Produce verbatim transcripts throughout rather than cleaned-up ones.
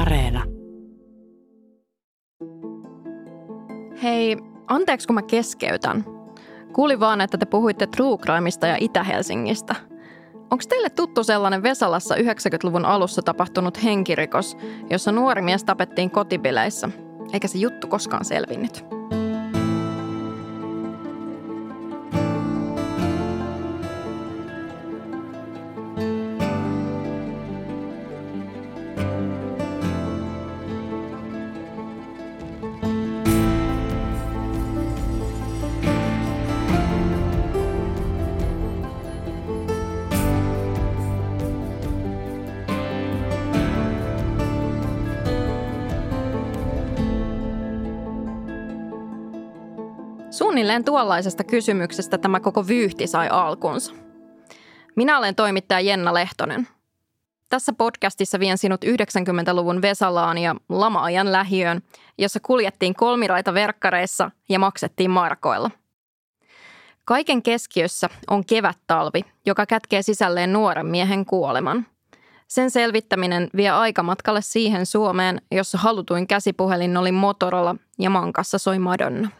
Areena. Hei, anteeksi kun mä keskeytän. Kuulin vaan, että te puhuitte True Crimesta ja Itä-Helsingistä. Onko teille tuttu sellainen Vesalassa yhdeksänkymmentäluvun alussa tapahtunut henkirikos, jossa nuori mies tapettiin kotibileissä, eikä se juttu koskaan selvinnyt? Suunnilleen tuollaisesta kysymyksestä tämä koko vyyhti sai alkunsa. Minä olen toimittaja Jenna Lehtonen. Tässä podcastissa vien sinut yhdeksänkymmentäluvun Vesalaan ja lama-ajan lähiöön, jossa kuljettiin kolmiraita verkkareissa ja maksettiin markoilla. Kaiken keskiössä on kevättalvi, joka kätkee sisälleen nuoren miehen kuoleman. Sen selvittäminen vie aikamatkalle siihen Suomeen, jossa halutuin käsipuhelin oli Motorola ja mankassa soi Madonna.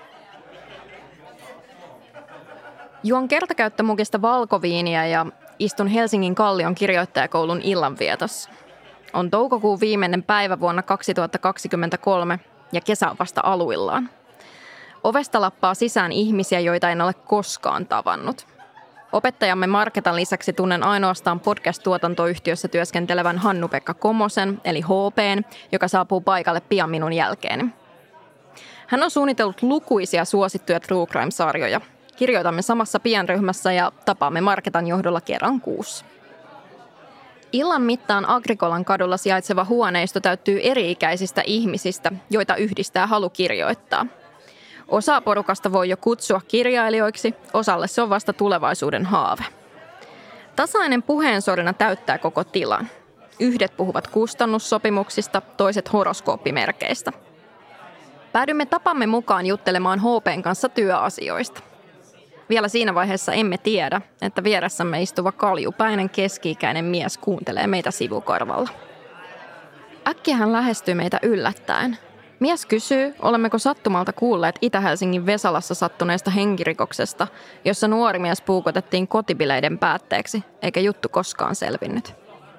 Juon kertakäyttömukista valkoviiniä ja istun Helsingin Kallion kirjoittajakoulun illanvietossa. On toukokuun viimeinen päivä vuonna kaksituhattakaksikymmentäkolme ja kesä on vasta aluillaan. Ovesta lappaa sisään ihmisiä, joita en ole koskaan tavannut. Opettajamme Marketan lisäksi tunnen ainoastaan podcast-tuotantoyhtiössä työskentelevän Hannu-Pekka Komosen, eli H P:n, joka saapuu paikalle pian minun jälkeeni. Hän on suunnitellut lukuisia suosittuja True Crime-sarjoja. Kirjoitamme samassa pienryhmässä ja tapaamme Marketan johdolla kerran kuussa. Illan mittaan Agrikolan kadulla sijaitseva huoneisto täyttyy eri-ikäisistä ihmisistä, joita yhdistää halu kirjoittaa. Osa porukasta voi jo kutsua kirjailijoiksi, osalle se on vasta tulevaisuuden haave. Tasainen puheensorina täyttää koko tilan. Yhdet puhuvat kustannussopimuksista, toiset horoskooppimerkeistä. Päädymme tapamme mukaan juttelemaan H P:n kanssa työasioista. Vielä siinä vaiheessa emme tiedä, että vieressämme istuva kaljupäinen keski-ikäinen mies kuuntelee meitä sivukorvalla. Äkkiä hän lähestyy meitä yllättäen. Mies kysyy, olemmeko sattumalta kuulleet Itä-Helsingin Vesalassa sattuneesta henkirikoksesta, jossa nuori mies puukotettiin kotibileiden päätteeksi, eikä juttu koskaan selvinnyt.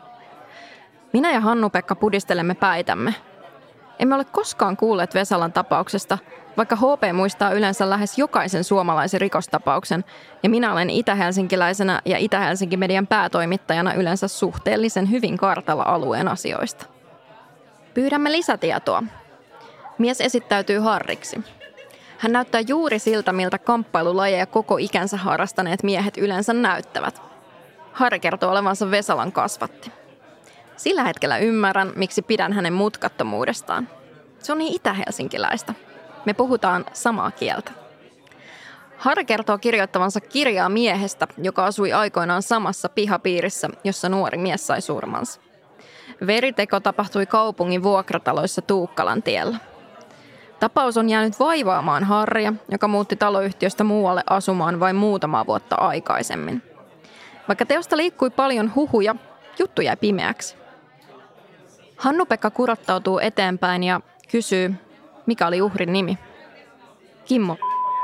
Minä ja Hannu-Pekka pudistelemme päitämme. Emme ole koskaan kuulleet Vesalan tapauksesta, vaikka H P muistaa yleensä lähes jokaisen suomalaisen rikostapauksen, ja minä olen itä-helsinkiläisenä ja Itä-Helsinki-median päätoimittajana yleensä suhteellisen hyvin kartalla alueen asioista. Pyydämme lisätietoa. Mies esittäytyy Harriksi. Hän näyttää juuri siltä, miltä kamppailulajeja koko ikänsä harrastaneet miehet yleensä näyttävät. Harri kertoo olevansa Vesalan kasvatti. Sillä hetkellä ymmärrän, miksi pidän hänen mutkattomuudestaan. Se on niin itä-helsinkiläistä. Me puhutaan samaa kieltä. Harri kertoo kirjoittavansa kirjaa miehestä, joka asui aikoinaan samassa pihapiirissä, jossa nuori mies sai surmansa. Veriteko tapahtui kaupungin vuokrataloissa Tuukkalan tiellä. Tapaus on jäänyt vaivaamaan Harria, joka muutti taloyhtiöstä muualle asumaan vain muutamaa vuotta aikaisemmin. Vaikka teosta liikkui paljon huhuja, juttu jäi pimeäksi. Hannu-Pekka kurottautuu eteenpäin ja kysyy, mikä oli uhrin nimi. Kimmo.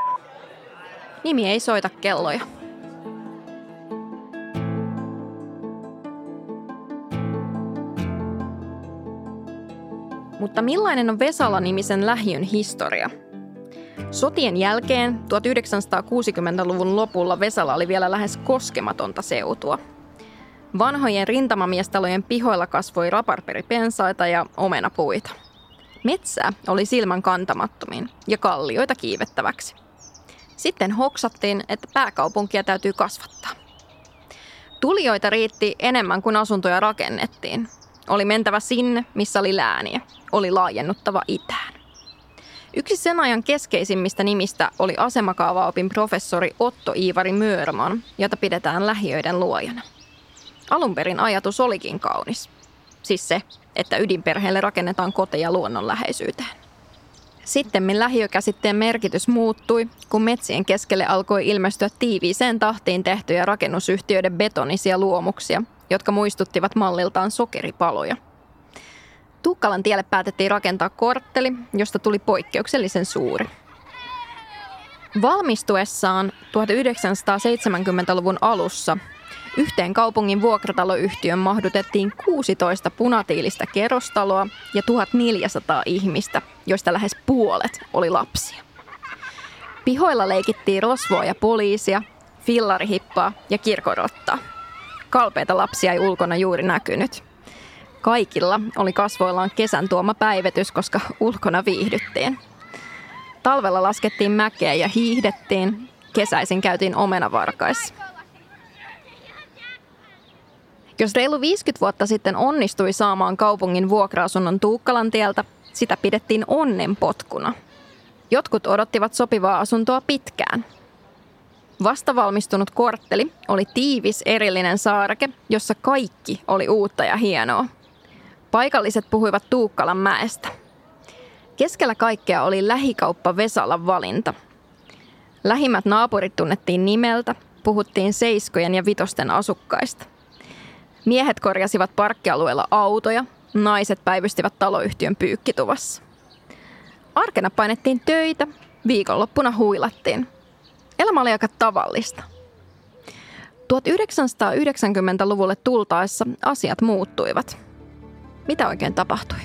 Nimi ei soita kelloja. Mutta millainen on Vesala-nimisen lähiön historia? Sotien jälkeen tuhatyhdeksänsataakuusikymmentäluvun lopulla Vesala oli vielä lähes koskematonta seutua. Vanhojen rintamamiestalojen pihoilla kasvoi raparperipensaita ja omenapuita. Metsää oli silmän kantamattomiin ja kallioita kiivettäväksi. Sitten hoksattiin, että pääkaupunkia täytyy kasvattaa. Tulijoita riitti enemmän kuin asuntoja rakennettiin. Oli mentävä sinne, missä oli lääniä. Oli laajennuttava itään. Yksi sen ajan keskeisimmistä nimistä oli asemakaavaopin professori Otto Iivari Mörman, jota pidetään lähiöiden luojana. Alun perin ajatus olikin kaunis. Siis se, että ydinperheelle rakennetaan koteja luonnonläheisyyteen. Sittemmin lähiökäsitteen merkitys muuttui, kun metsien keskelle alkoi ilmestyä tiiviiseen tahtiin tehtyjä rakennusyhtiöiden betonisia luomuksia, jotka muistuttivat malliltaan sokeripaloja. Tuukkalan tielle päätettiin rakentaa kortteli, josta tuli poikkeuksellisen suuri. Valmistuessaan tuhatyhdeksänsataaseitsemänkymmentäluvun alussa yhteen kaupungin vuokrataloyhtiön mahdutettiin kuusitoista punatiilistä kerrostaloa ja tuhatneljäsataa ihmistä, joista lähes puolet oli lapsia. Pihoilla leikittiin rosvoa ja poliisia, fillarihippaa ja kirkorottaa. Kalpeita lapsia ei ulkona juuri näkynyt. Kaikilla oli kasvoillaan kesän tuoma päivetys, koska ulkona viihdyttiin. Talvella laskettiin mäkeä ja hiihdettiin. Kesäisin käytiin omenavarkaissa. Jos reilu viisikymmentä vuotta sitten onnistui saamaan kaupungin vuokra-asunnon Tuukkalan tieltä, sitä pidettiin onnenpotkuna. Jotkut odottivat sopivaa asuntoa pitkään. Vastavalmistunut kortteli oli tiivis erillinen saareke, jossa kaikki oli uutta ja hienoa. Paikalliset puhuivat Tuukkalan mäestä. Keskellä kaikkea oli lähikauppa Vesalan valinta. Lähimmät naapurit tunnettiin nimeltä, puhuttiin seiskojen ja vitosten asukkaista. Miehet korjasivat parkkialueella autoja, naiset päivystivät taloyhtiön pyykkituvassa. Arkena painettiin töitä, viikonloppuna huilattiin. Elämä oli aika tavallista. tuhatyhdeksänsataayhdeksänkymmentäluvulle tultaessa asiat muuttuivat. Mitä oikein tapahtui?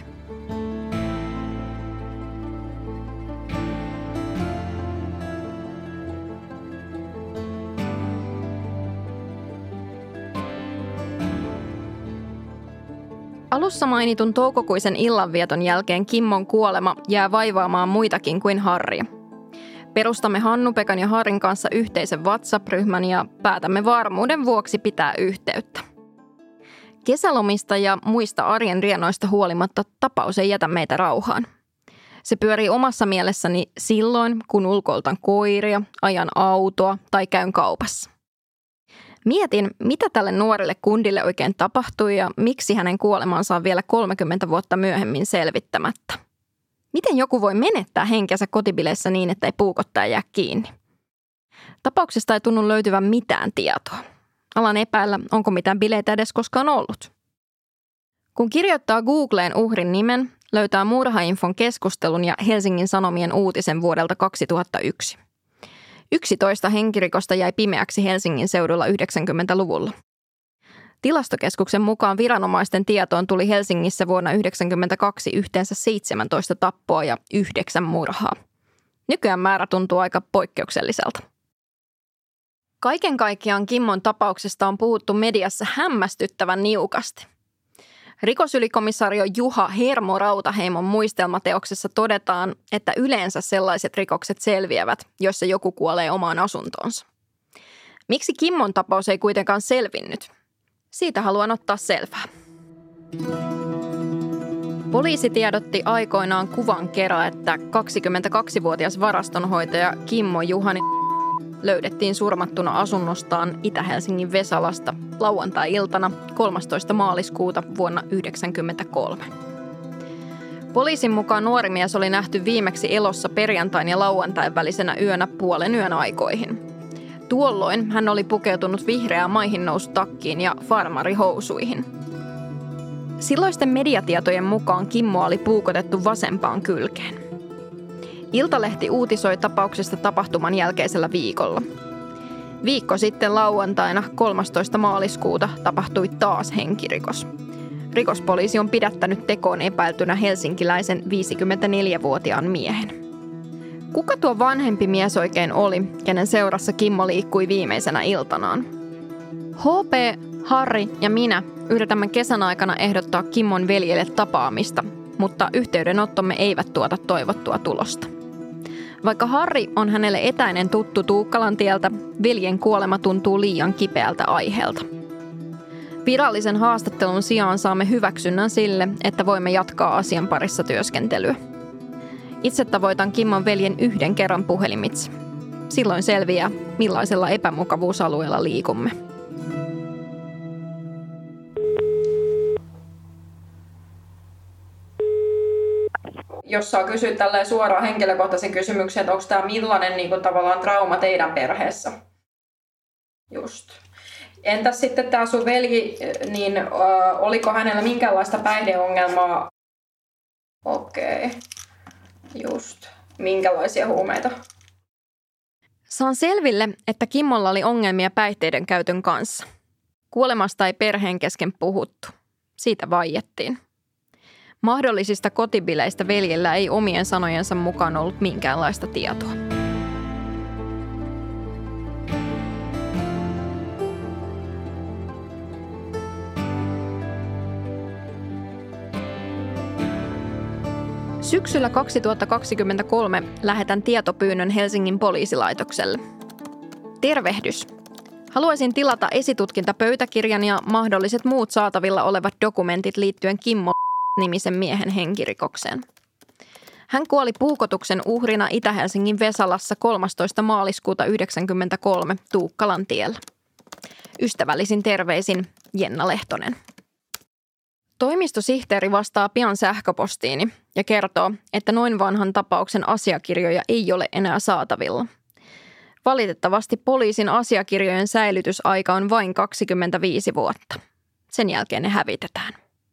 Alussa mainitun toukokuisen illanvieton jälkeen Kimmon kuolema jää vaivaamaan muitakin kuin Harria. Perustamme Hannu-Pekan ja Harrin kanssa yhteisen WhatsApp-ryhmän ja päätämme varmuuden vuoksi pitää yhteyttä. Kesälomista ja muista arjen rienoista huolimatta tapaus ei jätä meitä rauhaan. Se pyörii omassa mielessäni silloin, kun ulkoiltan koiria, ajan autoa tai käyn kaupassa. Mietin, mitä tälle nuorelle kundille oikein tapahtui ja miksi hänen kuolemansa on vielä kolmekymmentä vuotta myöhemmin selvittämättä. Miten joku voi menettää henkensä kotibileissä niin, että ei puukottaja jää kiinni? Tapauksesta ei tunnu löytyvän mitään tietoa. Alan epäillä, onko mitään bileitä edes koskaan ollut. Kun kirjoittaa Googleen uhrin nimen, löytää murhainfon keskustelun ja Helsingin Sanomien uutisen vuodelta kaksituhattayksi. yksitoista henkirikosta jäi pimeäksi Helsingin seudulla yhdeksänkymmentäluvulla. Tilastokeskuksen mukaan viranomaisten tietoon tuli Helsingissä vuonna yhdeksänkymmentäkaksi yhteensä seitsemäntoista tappoa ja yhdeksän murhaa. Nykyään määrä tuntuu aika poikkeukselliselta. Kaiken kaikkiaan Kimmon tapauksesta on puhuttu mediassa hämmästyttävän niukasti. Rikosylikomisario Juha Hermo Rautaheimon muistelmateoksessa todetaan, että yleensä sellaiset rikokset selviävät, joissa joku kuolee omaan asuntoonsa. Miksi Kimmon tapaus ei kuitenkaan selvinnyt? Siitä haluan ottaa selvää. Poliisi tiedotti aikoinaan kuvan kerran, että kaksikymmentäkaksivuotias varastonhoitaja Kimmo Juhani löydettiin surmattuna asunnostaan Itä-Helsingin Vesalasta lauantai-iltana kolmastoista maaliskuuta vuonna yhdeksänkymmentäkolme. Poliisin mukaan nuori mies oli nähty viimeksi elossa perjantain ja lauantain välisenä yönä puolen yön aikoihin. Tuolloin hän oli pukeutunut vihreään maihinnousutakkiin ja farmarihousuihin. Silloisten mediatietojen mukaan Kimmo oli puukotettu vasempaan kylkeen. Iltalehti uutisoi tapauksesta tapahtuman jälkeisellä viikolla. Viikko sitten lauantaina kolmastoista maaliskuuta tapahtui taas henkirikos. Rikospoliisi on pidättänyt tekoon epäiltynä helsinkiläisen viisikymmentäneljävuotiaan miehen. Kuka tuo vanhempi mies oikein oli, kenen seurassa Kimmo liikkui viimeisenä iltanaan? H P, Harri ja minä yritämme kesän aikana ehdottaa Kimmon veljelle tapaamista, mutta yhteydenottomme eivät tuota toivottua tulosta. Vaikka Harri on hänelle etäinen tuttu Tuukkalan tieltä, veljen kuolema tuntuu liian kipeältä aiheelta. Virallisen haastattelun sijaan saamme hyväksynnän sille, että voimme jatkaa asian parissa työskentelyä. Itse tavoitan Kimmon veljen yhden kerran puhelimitse. Silloin selviää, millaisella epämukavuusalueella liikumme. Jos saa kysyä tälleen suoraan henkilökohtaisen kysymyksen, että onko tämä millainen niin kuin, tavallaan trauma teidän perheessä? Just. Entäs sitten tämä sun velji, niin äh, oliko hänellä minkäänlaista päihdeongelmaa Okei, just. Minkälaisia huumeita? Saan selville, että Kimmolla oli ongelmia päihteiden käytön kanssa. Kuolemasta ei perheen kesken puhuttu. Siitä vaiettiin. Mahdollisista kotibileistä veljellä ei omien sanojensa mukaan ollut minkäänlaista tietoa. Syksyllä kaksituhattakaksikymmentäkolme lähetän tietopyynnön Helsingin poliisilaitokselle. Tervehdys. Haluaisin tilata esitutkintapöytäkirjan ja mahdolliset muut saatavilla olevat dokumentit liittyen Kimmo nimisen miehen henkirikokseen. Hän kuoli puukotuksen uhrina Itä-Helsingin Vesalassa kolmastoista maaliskuuta yhdeksänkymmentäkolme Tuukkalan tiellä. Ystävällisin terveisin Jenna Lehtonen. Toimistosihteeri vastaa pian sähköpostiini ja kertoo, että noin vanhan tapauksen asiakirjoja ei ole enää saatavilla. Valitettavasti poliisin asiakirjojen säilytysaika on vain kaksikymmentäviisi vuotta. Sen jälkeen ne hävitetään.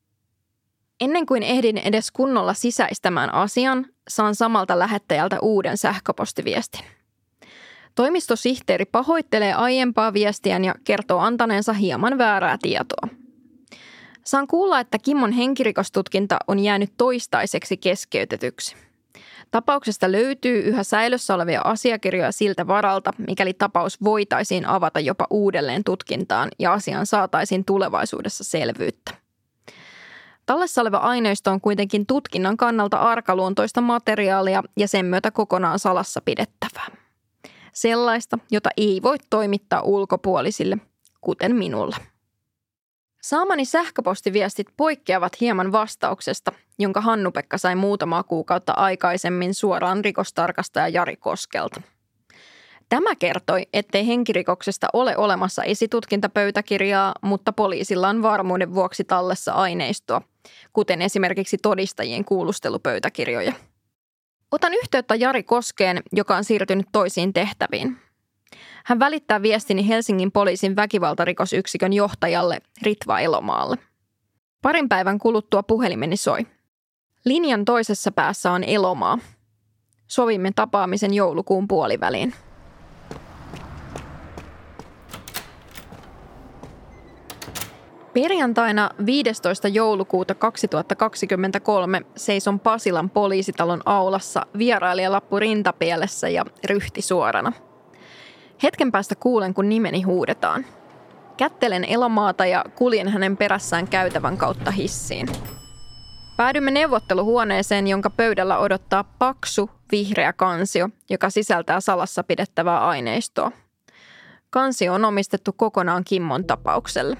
Ennen kuin ehdin edes kunnolla sisäistämään asian, saan samalta lähettäjältä uuden sähköpostiviestin. Toimistosihteeri pahoittelee aiempaa viestiään ja kertoo antaneensa hieman väärää tietoa. Saan kuulla, että Kimmon henkirikostutkinta on jäänyt toistaiseksi keskeytetyksi. Tapauksesta löytyy yhä säilössä olevia asiakirjoja siltä varalta, mikäli tapaus voitaisiin avata jopa uudelleen tutkintaan ja asiaan saataisiin tulevaisuudessa selvyyttä. Tallessa oleva aineisto on kuitenkin tutkinnan kannalta arkaluontoista materiaalia ja sen myötä kokonaan salassa pidettävää. Sellaista, jota ei voi toimittaa ulkopuolisille, kuten minulle. Saamani sähköpostiviestit poikkeavat hieman vastauksesta, jonka Hannu-Pekka sai muutamaa kuukautta aikaisemmin suoraan rikostarkastaja Jari Koskelta. Tämä kertoi, ettei henkirikoksesta ole olemassa esitutkintapöytäkirjaa, mutta poliisilla on varmuuden vuoksi tallessa aineistoa, kuten esimerkiksi todistajien kuulustelupöytäkirjoja. Otan yhteyttä Jari Koskeen, joka on siirtynyt toisiin tehtäviin. Hän välittää viestini Helsingin poliisin väkivaltarikosyksikön johtajalle Ritva Elomaalle. Parin päivän kuluttua puhelimeni soi. Linjan toisessa päässä on Elomaa. Sovimme tapaamisen joulukuun puoliväliin. Perjantaina viidestoista joulukuuta kaksituhattakaksikymmentäkolme seison Pasilan poliisitalon aulassa vierailijalappu rintapielessä ja ryhti suorana. Hetken päästä kuulen, kun nimeni huudetaan. Kättelen Elomaata ja kuljen hänen perässään käytävän kautta hissiin. Päädymme neuvotteluhuoneeseen, jonka pöydällä odottaa paksu, vihreä kansio, joka sisältää salassa pidettävää aineistoa. Kansio on omistettu kokonaan Kimmon tapaukselle.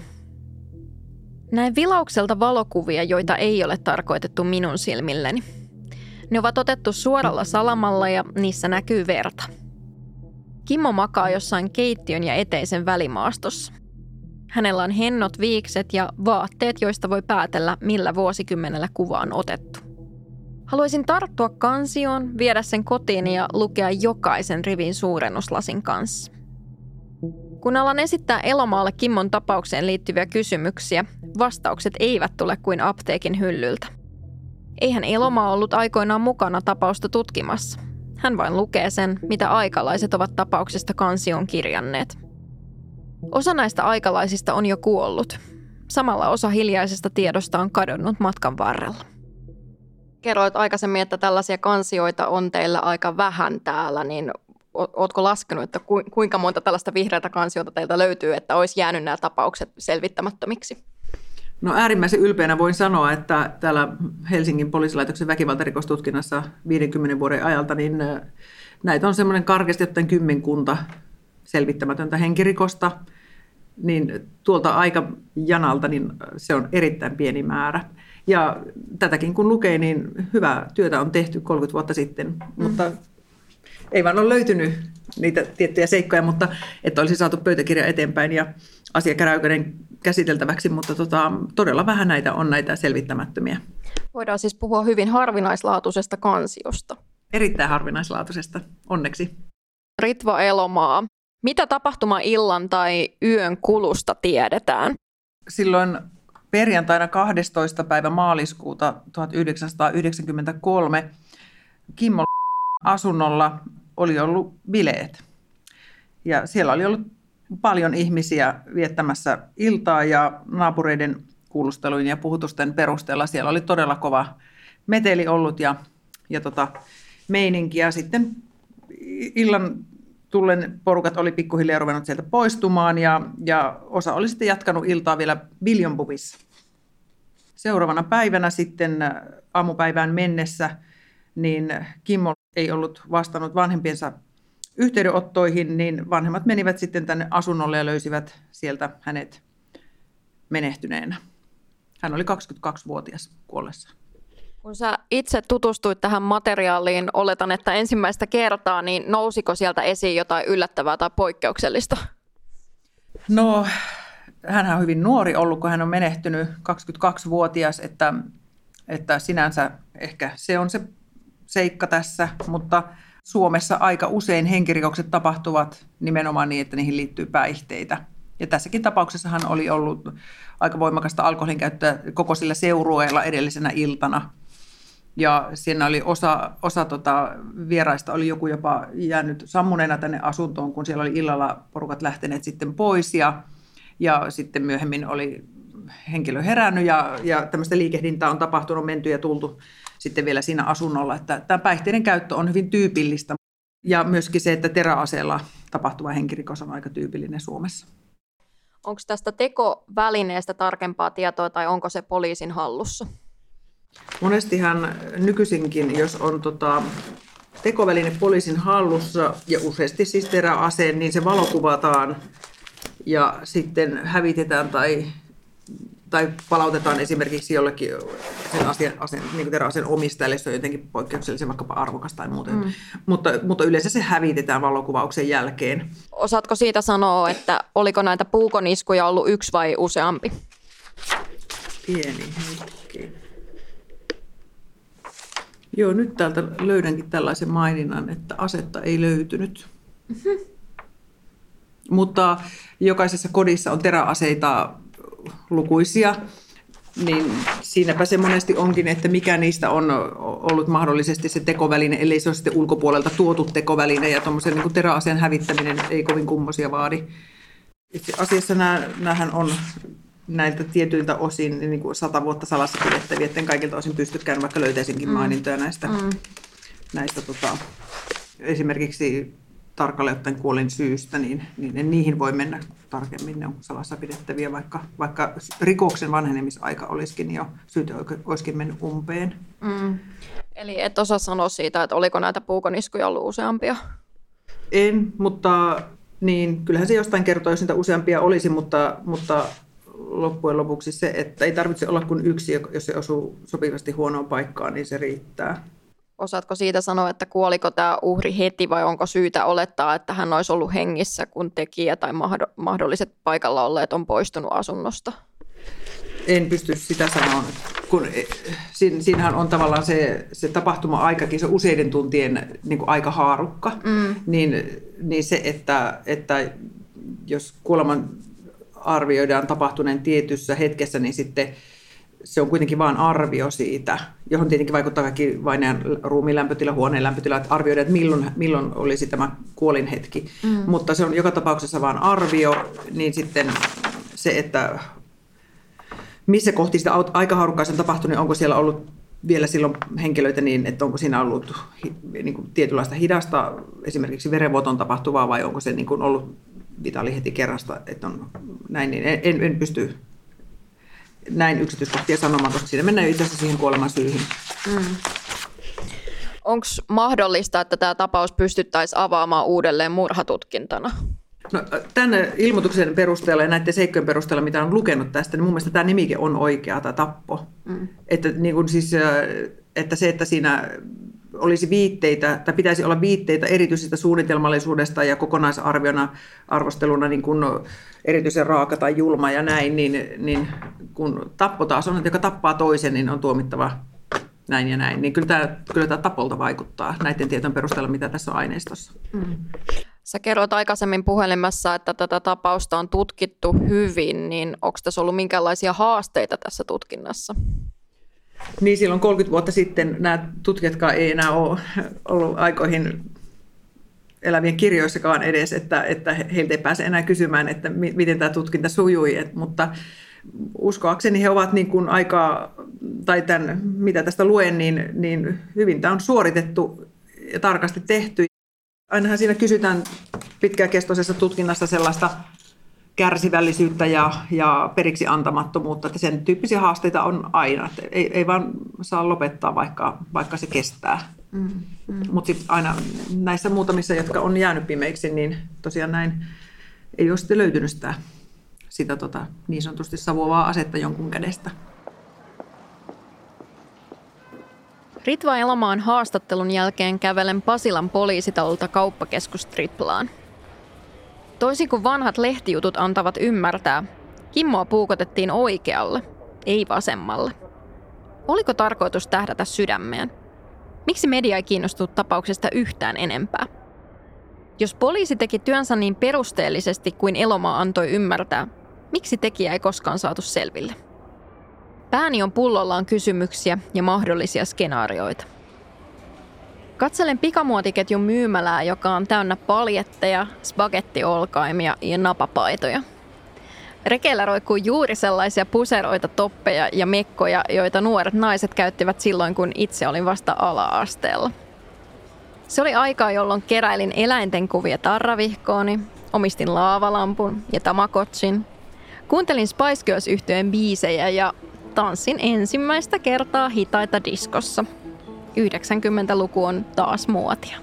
Näen vilaukselta valokuvia, joita ei ole tarkoitettu minun silmilleni. Ne ovat otettu suoralla salamalla ja niissä näkyy verta. Kimmo makaa jossain keittiön ja eteisen välimaastossa. Hänellä on hennot viikset ja vaatteet, joista voi päätellä, millä vuosikymmenellä kuva on otettu. Haluaisin tarttua kansioon, viedä sen kotiin ja lukea jokaisen rivin suurennuslasin kanssa. Kun alan esittää Elomaalle Kimmon tapaukseen liittyviä kysymyksiä, vastaukset eivät tule kuin apteekin hyllyltä. Eihän Elomaa ollut aikoinaan mukana tapausta tutkimassa. Hän vain lukee sen, mitä aikalaiset ovat tapauksesta kansioon kirjanneet. Osa näistä aikalaisista on jo kuollut. Samalla osa hiljaisesta tiedosta on kadonnut matkan varrella. Kerroit aikaisemmin, että tällaisia kansioita on teillä aika vähän täällä, niin ootko laskenut, että kuinka monta tällaista vihreätä kansiota teiltä löytyy, että olisi jäänyt nämä tapaukset selvittämättömiksi? No äärimmäisen ylpeänä voin sanoa, että täällä Helsingin poliisilaitoksen väkivaltarikostutkinnassa viidenkymmenen vuoden ajalta, niin näitä on semmoinen karkeasti ottaen kymmenkunta selvittämätöntä henkirikosta, niin tuolta aikajanalta niin se on erittäin pieni määrä. Ja tätäkin kun lukee, niin hyvää työtä on tehty kolmekymmentä vuotta sitten, mm. mutta ei vaan ole löytynyt niitä tiettyjä seikkoja, mutta että olisi saatu pöytäkirja eteenpäin ja asia käräykönen käsiteltäväksi, mutta tota, todella vähän näitä on näitä selvittämättömiä. Voidaan siis puhua hyvin harvinaislaatuisesta kansiosta. Erittäin harvinaislaatuisesta, onneksi. Ritva Elomaa, mitä tapahtuma illan tai yön kulusta tiedetään? Silloin perjantaina kahdestoista päivä maaliskuuta tuhatyhdeksänsataayhdeksänkymmentäkolme Kimmo asunnolla oli ollut bileet. Ja siellä oli ollut paljon ihmisiä viettämässä iltaa ja naapureiden kuulustelujen ja puhutusten perusteella siellä oli todella kova meteli ollut ja, ja tota, meininki. Ja sitten illan tullen porukat oli pikkuhiljaa ruvennut sieltä poistumaan ja, ja osa oli sitten jatkanut iltaa vielä Billion pubissa. Seuraavana päivänä sitten aamupäivään mennessä niin Kimmo ei ollut vastannut vanhempiensa yhteydenottoihin, niin vanhemmat menivät sitten tänne asunnolle ja löysivät sieltä hänet menehtyneenä. Hän oli kaksikymmentäkaksivuotias kuollessaan. Kun sä itse tutustuit tähän materiaaliin, oletan, että ensimmäistä kertaa, niin nousiko sieltä esiin jotain yllättävää tai poikkeuksellista? No, hän on hyvin nuori ollut, kun hän on menehtynyt, kaksikymmentäkaksivuotias, että, että sinänsä ehkä se on se seikka tässä, mutta Suomessa aika usein henkirikokset tapahtuvat nimenomaan niin, että niihin liittyy päihteitä. Ja tässäkin tapauksessa hän oli ollut aika voimakasta alkoholin käyttöä koko sillä seurueella edellisenä iltana. Ja siinä oli osa, osa tota vieraista, oli joku jopa jäänyt sammuneena tänne asuntoon, kun siellä oli illalla porukat lähteneet sitten pois. Ja, ja sitten myöhemmin oli henkilö herännyt ja, ja tämmöistä liikehdintää on tapahtunut, menty ja tultu sitten vielä siinä asunnolla. Että tämä päihteiden käyttö on hyvin tyypillistä. Ja myöskin se, että teräaseella tapahtuva henkirikos on aika tyypillinen Suomessa. Onko tästä tekovälineestä tarkempaa tietoa tai onko se poliisin hallussa? Monestihan nykyisinkin, jos on tota, tekoväline poliisin hallussa ja useasti siis teräaseen, niin se valokuvataan ja sitten hävitetään tai, tai palautetaan esimerkiksi jollekin sen aseen, aseen, niin teräaseen omistajalle, jos on jotenkin poikkeuksellisen vaikkapa arvokas tai muuta. Mm. Mutta, mutta yleensä se hävitetään valokuvauksen jälkeen. Osaatko siitä sanoa, että oliko näitä puukoniskuja ollut yksi vai useampi? Pieni hetki. Joo, nyt täältä löydänkin tällaisen maininnan, että asetta ei löytynyt. Mm-hmm. Mutta jokaisessa kodissa on teräaseita lukuisia, niin siinäpä se monesti onkin, että mikä niistä on ollut mahdollisesti se tekoväline, ellei se ole sitten ulkopuolelta tuotu tekoväline, ja tuommoisen niin kuin teräaseen hävittäminen ei kovin kummosia vaadi. Itse asiassa näähän on näiltä tietyiltä osin niin kuin sata vuotta salassa pidettäviä, etten kaikilta osin pystykään, vaikka löytäisinkin mainintoja näistä, mm. näistä tota, esimerkiksi tarkalleen ottaen kuolin syystä, niin, niin niihin voi mennä tarkemmin, ne on salassa pidettäviä, vaikka, vaikka rikoksen vanhenemisaika olisikin jo syyte olisikin mennyt umpeen. Mm. Eli et osaa sanoa siitä, että oliko näitä puukoniskuja ollut useampia? En, mutta niin, kyllähän se jostain kertoo, jos niitä useampia olisi, mutta, mutta loppujen lopuksi se, että ei tarvitse olla kuin yksi, jos se osuu sopivasti huonoon paikkaan, niin se riittää. Osaatko siitä sanoa, että kuoliko tämä uhri heti vai onko syytä olettaa, että hän olisi ollut hengissä, kun tekijä tai mahdolliset paikalla olleet on poistunut asunnosta? En pysty sitä sanomaan. Kun, siinähän on tavallaan se, se tapahtuma-aikakin, se useiden tuntien niin kuin aikahaarukka, mm. niin, niin se, että, että jos kuoleman arvioidaan tapahtuneen tietyssä hetkessä, niin sitten se on kuitenkin vain arvio siitä, johon tietenkin vaikuttaa kaikki vainajan ruumiin lämpötila, huoneen lämpötila, että arvioidaan, että milloin, milloin olisi tämä kuolinhetki. Mm. Mutta se on joka tapauksessa vain arvio, niin sitten se, että missä kohti sitä aikahaarukkaa on tapahtunut, niin onko siellä ollut vielä silloin henkilöitä niin, että onko siinä ollut niin kuin tietynlaista hidasta, esimerkiksi verenvuoton tapahtuvaa, vai onko se niin kuin ollut vitaali heti kerrasta, että on näin, niin en, en pysty näin yksityiskohtia sanomaan, koska siinä mennään itse asiassa siihen kuoleman syyhin. Mm. Onko mahdollista, että tämä tapaus pystyttäisiin avaamaan uudelleen murhatutkintana? No, tämän ilmoituksen perusteella ja näiden seikkojen perusteella, mitä olen lukenut tästä, niin mun mielestä tämä nimike on oikea, tämä tappo. Mm. Että, niin kuin siis, että se, että siinä olisi viitteitä, tai pitäisi olla viitteitä erityisestä suunnitelmallisuudesta ja kokonaisarviona, arvosteluna niin kuin erityisen raaka tai julma ja näin, niin, niin kun tappo taas on, joka tappaa toisen, niin on tuomittava näin ja näin. Niin kyllä tämä, kyllä tämä tapolta vaikuttaa näiden tietojen perusteella, mitä tässä on aineistossa. Mm. Sä kerroit aikaisemmin puhelimessa, että tätä tapausta on tutkittu hyvin, niin onko tässä ollut minkälaisia haasteita tässä tutkinnassa? Niin silloin kolmekymmentä vuotta sitten nämä tutkijatkaan ei enää ole ollut aikoihin elävien kirjoissakaan edes, että, että heiltä ei pääse enää kysymään, että miten tämä tutkinta sujui, Et, mutta uskoakseni he ovat niin kuin aika, tai tämän, mitä tästä luen, niin, niin hyvin tämä on suoritettu ja tarkasti tehty. Ainahan siinä kysytään pitkäkestoisessa tutkinnassa sellaista kärsivällisyyttä ja, ja periksi antamattomuutta, että sen tyyppisiä haasteita on aina. Että ei, ei vaan saa lopettaa, vaikka, vaikka se kestää. Mm, mm. Mutta sitten aina näissä muutamissa, jotka on jäänyt pimeiksi, niin tosiaan näin ei ole sitten löytynyt sitä, sitä tota, niin sanotusti savuavaa asetta jonkun kädestä. Ritva Elomaan haastattelun jälkeen kävelen Pasilan poliisitalolta kauppakeskus Triplaan. Toisin kuin vanhat lehtijutut antavat ymmärtää, Kimmoa puukotettiin oikealle, ei vasemmalle. Oliko tarkoitus tähdätä sydämeen? Miksi media ei kiinnostunut tapauksesta yhtään enempää? Jos poliisi teki työnsä niin perusteellisesti kuin Elomaa antoi ymmärtää, miksi tekijä ei koskaan saatu selville? Pääni on pullollaan kysymyksiä ja mahdollisia skenaarioita. Katselen pikamuotiketjun myymälää, joka on täynnä paljetteja, spagettiolkaimia ja napapaitoja. Rekeillä roikkuu juuri sellaisia puseroita, toppeja ja mekkoja, joita nuoret naiset käyttivät silloin, kun itse olin vasta ala-asteella. Se oli aikaa, jolloin keräilin eläinten kuvia tarravihkooni, omistin laavalampun ja tamakotsin, kuuntelin Spice Girls-yhtyeen biisejä ja tanssin ensimmäistä kertaa hitaita diskossa. yhdeksänkymmentäluku on taas muotia.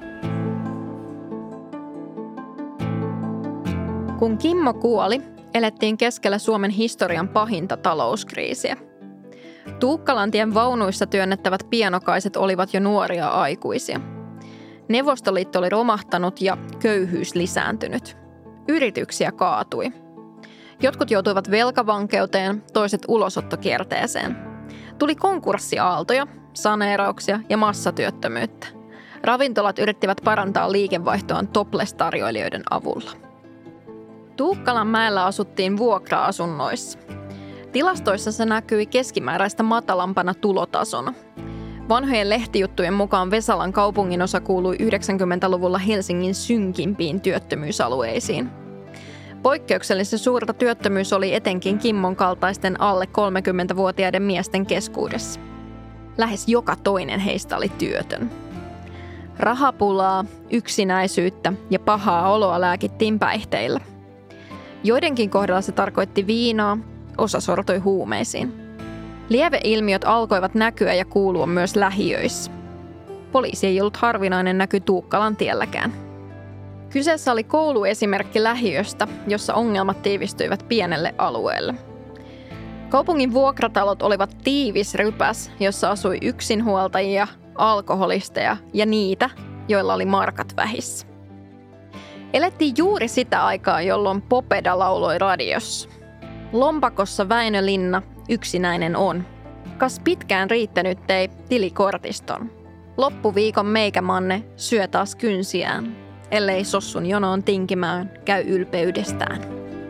Kun Kimmo kuoli, elettiin keskellä Suomen historian pahinta talouskriisiä. Tuukkalantien vaunuissa työnnettävät pienokaiset olivat jo nuoria aikuisia. Neuvostoliitto oli romahtanut ja köyhyys lisääntynyt. Yrityksiä kaatui. Jotkut joutuivat velkavankeuteen, toiset ulosottokierteeseen. Tuli konkurssiaaltoja, saneerauksia ja massatyöttömyyttä. Ravintolat yrittivät parantaa liikevaihtoaan topless-tarjoilijoiden avulla. Tuukkalanmäellä asuttiin vuokra-asunnoissa. Tilastoissa se näkyi keskimääräistä matalampana tulotasona. Vanhojen lehtijuttujen mukaan Vesalan kaupunginosa kuului yhdeksänkymmentäluvulla Helsingin synkimpiin työttömyysalueisiin. Poikkeuksellisen suurta työttömyys oli etenkin Kimmon kaltaisten alle kolmekymmentävuotiaiden miesten keskuudessa. Lähes joka toinen heistä oli työtön. Rahapulaa, yksinäisyyttä ja pahaa oloa lääkittiin päihteillä. Joidenkin kohdalla se tarkoitti viinaa, osa sortui huumeisiin. Lieveilmiöt alkoivat näkyä ja kuulua myös lähiöissä. Poliisi ei ollut harvinainen näky Tuukkalan tielläkään. Kyseessä oli kouluesimerkki lähiöstä, jossa ongelmat tiivistyivät pienelle alueelle. Kaupungin vuokratalot olivat tiivis rypäs, jossa asui yksinhuoltajia, alkoholisteja ja niitä, joilla oli markat vähissä. Elettiin juuri sitä aikaa, jolloin Popeda lauloi radiossa. Lompakossa Väinö Linna, yksinäinen on. Kas pitkään riittänyt tei tilikortiston. Loppuviikon meikämanne syö taas kynsiään, ellei sossun jonoon tinkimään käy ylpeydestään.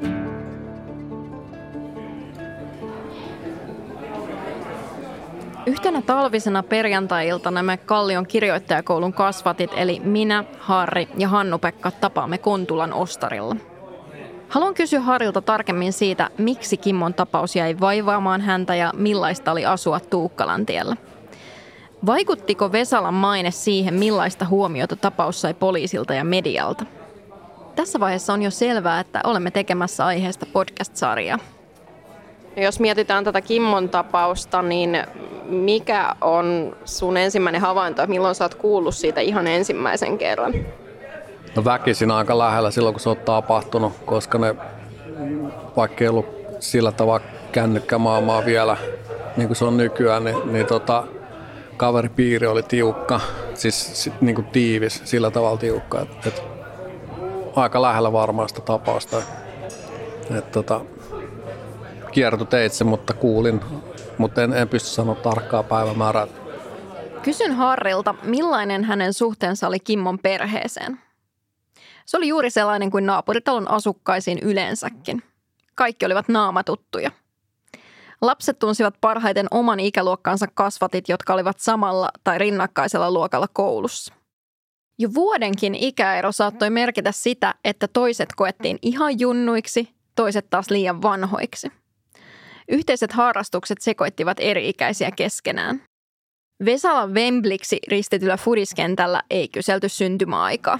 Yhtenä talvisena perjantai-iltana me Kallion kirjoittajakoulun kasvatit, eli minä, Harri ja Hannu-Pekka tapaamme Kontulan ostarilla. Haluan kysyä Harrilta tarkemmin siitä, miksi Kimmon tapaus jäi vaivaamaan häntä ja millaista oli asua Tuukkalantiellä. Vaikuttiko Vesalan maine siihen, millaista huomiota tapaus sai poliisilta ja medialta? Tässä vaiheessa on jo selvää, että olemme tekemässä aiheesta podcast-sarjaa. Jos mietitään tätä Kimmon tapausta, niin mikä on sun ensimmäinen havainto, milloin sä oot kuullut siitä ihan ensimmäisen kerran? No väkisin aika lähellä silloin, kun se on tapahtunut, koska ne, vaikka ei ollut sillä tavalla kännykkämaailmaa vielä, niin kuin se on nykyään, niin, niin tota, kaveripiiri oli tiukka, siis niin kuin tiivis, sillä tavalla tiukka, että et, aika lähellä varmaan sitä tapausta. Et, tota, kiertoteitse, mutta kuulin, mutta en, en pysty sanoa tarkkaa päivämäärää. Kysyn Harrilta, millainen hänen suhteensa oli Kimmon perheeseen. Se oli juuri sellainen kuin naapuritalon asukkaisiin yleensäkin. Kaikki olivat naamatuttuja. Lapset tunsivat parhaiten oman ikäluokkansa kasvatit, jotka olivat samalla tai rinnakkaisella luokalla koulussa. Jo vuodenkin ikäero saattoi merkitä sitä, että toiset koettiin ihan junnuiksi, toiset taas liian vanhoiksi. Yhteiset harrastukset sekoittivat eri-ikäisiä keskenään. Vesalan Wembleyksi ristityllä fudiskentällä ei kyselty syntymäaikaa.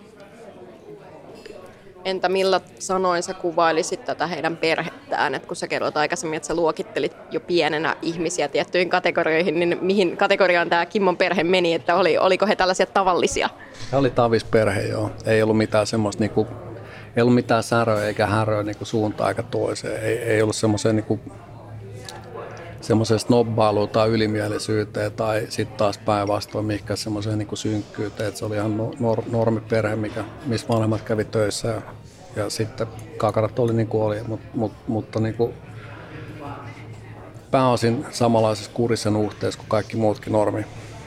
Entä millä sanoin sä kuvailisit tätä heidän perhettään? Et kun sä kerroit aikaisemmin, että sä luokittelit jo pienenä ihmisiä tiettyihin kategorioihin, niin mihin kategoriaan tämä Kimmon perhe meni? Että oli, oliko he tällaisia tavallisia? He oli tavisperhe, joo. Ei ollut mitään semmoista, niinku, ei ollut mitään säröä eikä häröä niinku suuntaan eikä toiseen. Ei, ei ollut semmoisia niinku, semmoiseen snobbailuun tai ylimielisyyteen tai sitten taas päinvastoin mihinkään semmoiseen niinku synkkyyteen. Et se oli ihan nor- normiperhe, mikä, missä vanhemmat kävi töissä ja, ja sitten kakarat oli niin kuin oli, mut, mut, mutta niinku, pääosin samanlaisessa kurissa nuhteessa kuin kaikki muutkin normi.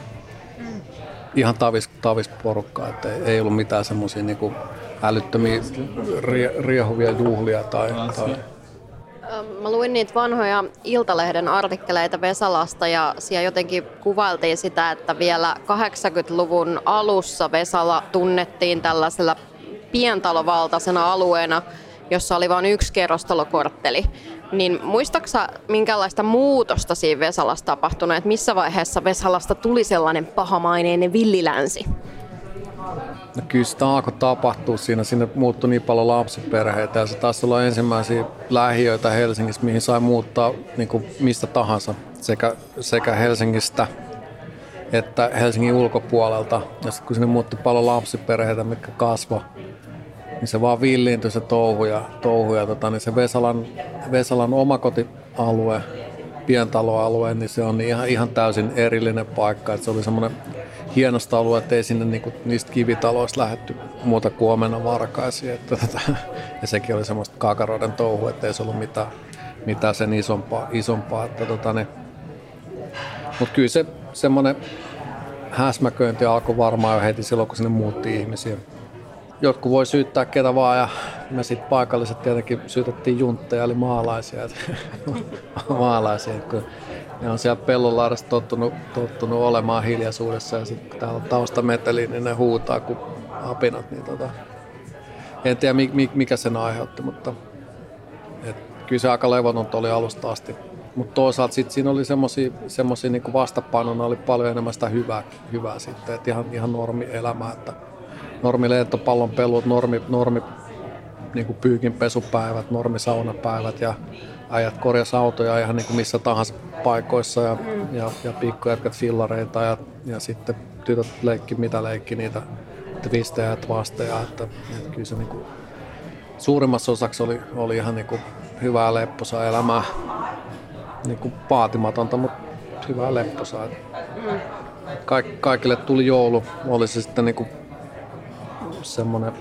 Ihan tavis, tavisporukkaa, että ei, ei ollut mitään semmoisia niinku älyttömiä rie, riehuvia juhlia tai, tai Mä luin niitä vanhoja Iltalehden artikkeleita Vesalasta ja siellä jotenkin kuvailtiin sitä, että vielä kahdeksankymmentäluvun alussa Vesala tunnettiin tällaisella pientalovaltaisena alueena, jossa oli vain yksi kerrostalokortteli. Niin muistaaksä minkälaista muutosta siinä Vesalassa tapahtunut, että missä vaiheessa Vesalasta tuli sellainen pahamaineinen villilänsi? No kyllä sitä alkoi tapahtua siinä, sinne muuttui niin paljon lapsiperheitä ja se taisi olla ensimmäisiä lähiöitä Helsingissä, mihin sai muuttaa niin kuin mistä tahansa, sekä, sekä Helsingistä että Helsingin ulkopuolelta. Ja sitten kun sinne muuttui paljon lapsiperheitä, mitkä kasvoi, niin se vaan villiintyi se touhu ja, touhu ja tota, niin se Vesalan, Vesalan omakotialue, pientaloalue, niin se on ihan, ihan täysin erillinen paikka. Et se oli semmoinen hienosta alue, että ei sinne niinku, niistä kivitaloista lähdetty muuta kuin omena varkaisiin. Että, tota, ja sekin oli semmoista kakaroiden touhu, että ei se ollut mitään, mitään sen isompaa. isompaa että, tota, niin. Mutta kyllä se semmoinen häsmäköinti alkoi varmaan jo heti silloin, kun sinne muutti ihmisiä. Jotkut voi syyttää ketä vaan ja me sitten paikalliset tietenkin syytettiin juntteja eli maalaisia. maalaisia kun ne on siellä pellonlaidassa tottunut, tottunut olemaan hiljaisuudessa ja sitten kun täällä on taustameteli, niin ne huutaa kuin apinat. Niin tota, en tiedä mikä sen aiheutti, mutta et, kyllä se aika levotonta oli alusta asti. Mutta toisaalta sitten siinä oli semmoisia niinku vastapainona oli paljon enemmän sitä hyvää, hyvää sitten, että ihan, ihan normielämää, että normi lentopallon pelut, normi, normi niinku pyykinpesupäivät, normi saunapäivät ja äijät korjas autoja ihan niinku missä tahansa paikoissa ja, mm. ja, ja pikkujätkät fillareita ja, ja sitten tytöt leikki mitä leikki niitä twistejä ja twasteja, että, että kyllä se niinku suurimmassa osaksi oli, oli ihan niinku hyvää lepposaa elämää, niinku vaatimatonta, mutta hyvää lepposaa. Mm. Kaik, kaikille tuli joulu, oli se sitten niinku semmoinen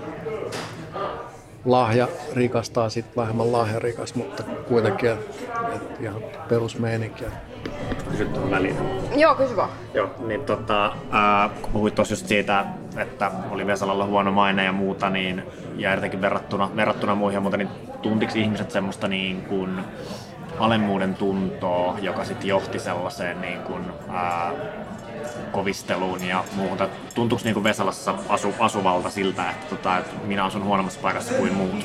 lahjarikas tai sitten vähemmän lahjarikas, mutta kuitenkin et, et ihan perusmeininkiä. Kysytty väliin. Joo, kysy vaan. Joo, niin tota, ää, kun puhuit tuossa just siitä, että oli Vesalalla huono maine ja muuta, niin, ja jotenkin verrattuna, verrattuna muihin ja muuta, niin tuntiko ihmiset semmoista niin kuin alemmuuden tuntoa, joka sitten johti sellaiseen niin kuin, ää, kovisteluun ja muuta. Tuntuuko niin kuin Vesalassa asu, asuvalta siltä, että, tota, että minä asun huonommassa paikassa kuin muut?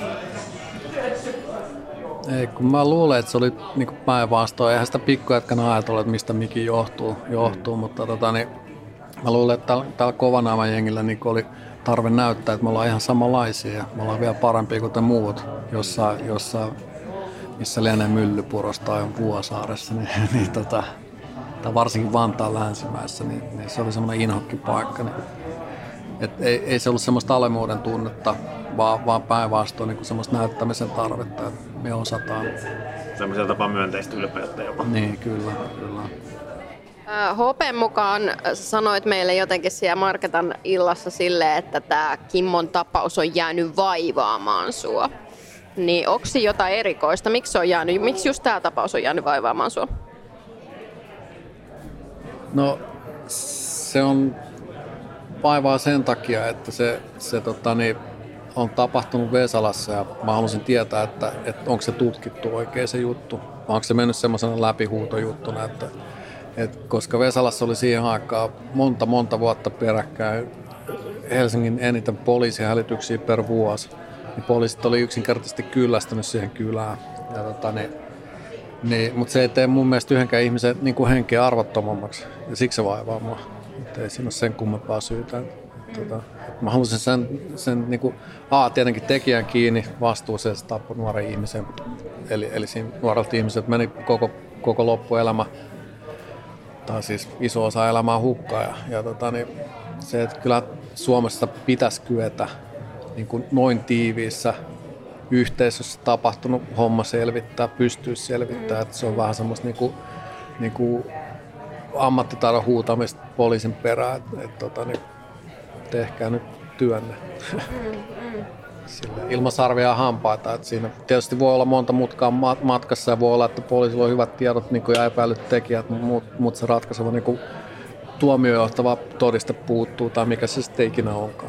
Ei, kun mä luulen, että se oli niin kuin päinvastoin. Eihän sitä pikkujätkänä ajatella, että mistä mikin johtuu, johtuu. mutta tota, niin, mä luulen, että täällä, täällä Kovanaaman jengillä niin oli tarve näyttää, että me ollaan ihan samanlaisia ja me ollaan vielä parempia kuin te muut, jossain, jossain missä lienee Myllypurossa tai Vuosaaressa, niin, niin tota, tai varsinkin Vantaan länsimäessä, niin, niin se oli semmoinen inhokkipaikka. Niin, et ei, ei se ollut semmoista alemmuuden tunnetta, vaan, vaan päinvastoin niin semmoista näyttämisen tarvetta, että me osataan. Semmoisella tapaa myönteistä ylpeyttä jopa. Niin, kyllä, kyllä. H P:n mukaan sanoit meille jotenkin siellä Marketan illassa silleen, että tämä Kimmon tapaus on jäänyt vaivaamaan sua. Niin onko siinä jotain erikoista? Miksi se on jäänyt? Miksi just tämä tapaus on jäänyt vaivaamaan sua? No se on vaivaa sen takia, että se, se tota, niin, on tapahtunut Vesalassa ja mä halusin tietää, että, että onko se tutkittu oikein se juttu. Vai onko se mennyt semmoisena läpihuutojuttuna, että, että koska Vesalassa oli siihen aikaan monta monta vuotta peräkkäin Helsingin eniten poliisihälytyksiä per vuosi, niin poliisit oli yksinkertaisesti kyllästynyt siihen kylään. Ja tota, niin, niin, mutta se ei tee mun mielestä yhdenkään ihmisen niin kuin henkeä arvottomammaksi ja siksi se vaivaa mua. Että ei siinä ole sen kummempaa syytä. Tota, mä halusin sen, sen niin kuin, a, tietenkin tekijän kiinni vastuuseen, se tappoi nuoren ihmisen. Eli, eli siinä nuorelta ihmiseltä meni koko, koko loppuelämä, tai siis iso osa elämää hukkaan. Ja, ja tota, niin, se, että kyllä Suomessa pitäisi kyetä niin kuin noin tiiviissä yhteisössä tapahtunut homma selvittää, pystyy selvittämään. Että se on vähän semmoista niin kuin, niin kuin ammattitaidon huutamista poliisin perään. Että, et, tota, niin, tehkää nyt työnne. Mm, mm. Ilman sarvia ja hampaita. Että siinä tietysti voi olla monta mutkaa matkassa ja voi olla, että poliisilla on hyvät tiedot niin kuin ja epäilyt tekijät, mutta mut se ratkaiseva niin kuin tuomiojohtava todiste puuttuu tai mikä se sitten ikinä onkaan.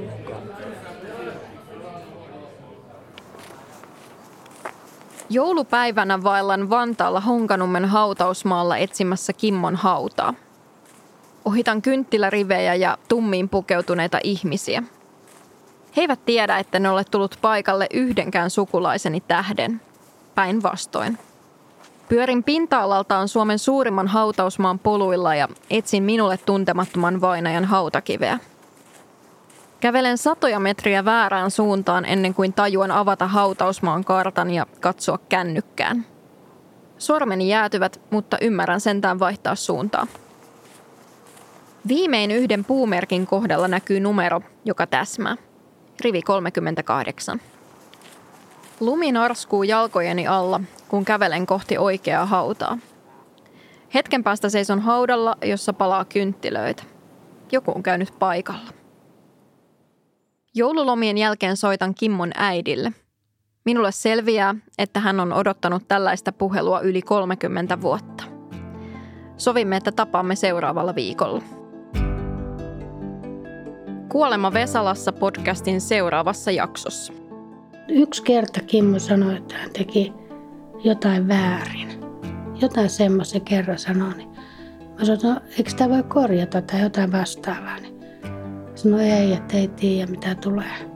Joulupäivänä vaellan Vantaalla Honkanummen hautausmaalla etsimässä Kimmon hautaa. Ohitan kynttilärivejä ja tummiin pukeutuneita ihmisiä. He eivät tiedä, että ne ole tullut paikalle yhdenkään sukulaiseni tähden. Päinvastoin. Pyörin pinta-alaltaan Suomen suurimman hautausmaan poluilla ja etsin minulle tuntemattoman vainajan hautakiveä. Kävelen satoja metriä väärään suuntaan ennen kuin tajuan avata hautausmaan kartan ja katsoa kännykkään. Sormeni jäätyvät, mutta ymmärrän sentään vaihtaa suuntaa. Viimein yhden puumerkin kohdalla näkyy numero, joka täsmää. Rivi kolmekymmentäkahdeksan. Lumi narskuu jalkojeni alla, kun kävelen kohti oikeaa hautaa. Hetken päästä seison haudalla, jossa palaa kynttilöitä. Joku on käynyt paikalla. Joululomien jälkeen soitan Kimmon äidille. Minulle selviää, että hän on odottanut tällaista puhelua yli kolmekymmentä vuotta. Sovimme, että tapaamme seuraavalla viikolla. Kuolema Vesalassa podcastin seuraavassa jaksossa. Yksi kerta Kimmo sanoi, että hän teki jotain väärin. Jotain semmoisen kerran sanoi. Niin mä sanoin, no, eikö tämä voi korjata tai jotain vastaavaa. Niin sanoi ei, että ei tiedä mitä tulee.